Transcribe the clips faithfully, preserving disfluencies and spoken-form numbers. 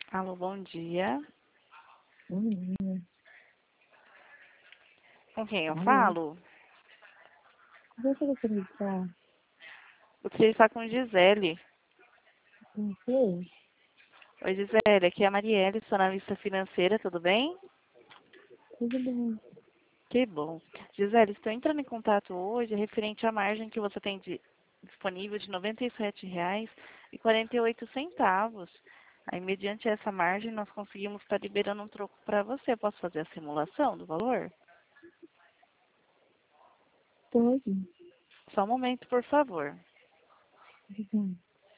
Alô, bom dia. Bom dia. Com quem eu Alô? falo? Deixa eu acreditar. Eu queria falar com Gisele. Não sei. Oi, Gisele, aqui é a Marielle, sou analista financeira, tudo bem? Tudo bem. Que bom. Gisele, estou entrando em contato hoje referente à margem que você tem de- disponível de noventa e sete reais e quarenta e oito centavos. Aí, mediante essa margem, nós conseguimos estar liberando um troco para você. Posso fazer a simulação do valor? Pode. Só um momento, por favor. Obrigada.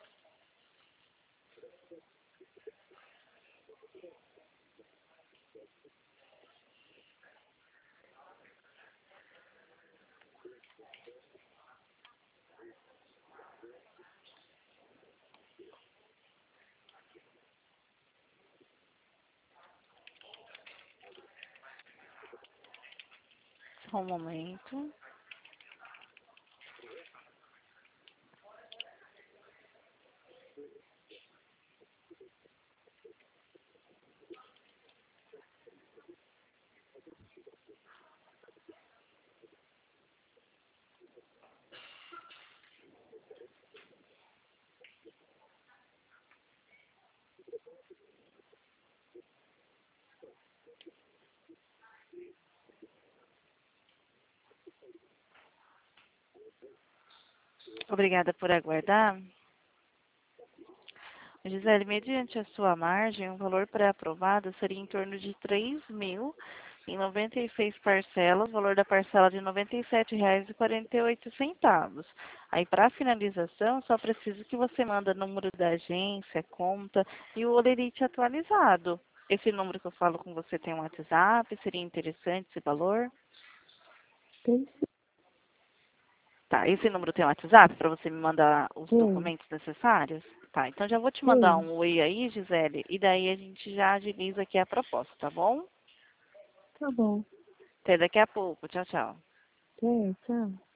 Só um momento. Obrigada por aguardar. Gisele, mediante a sua margem, o valor pré-aprovado seria em torno de três mil em noventa e seis parcelas, valor da parcela de R$ noventa e sete reais e quarenta e oito centavos. Aí, para finalização, só preciso que você manda número da agência, conta e o holerite atualizado. Esse número que eu falo com você tem um WhatsApp? Seria interessante esse valor? Tem sim. Tá, esse número tem um WhatsApp para você me mandar os Tem. documentos necessários? Tá, então já vou te mandar Tem. um oi aí, Gisele, e daí a gente já agiliza aqui a proposta, tá bom? Tá bom. Até daqui a pouco. Tchau, tchau. Até, tchau.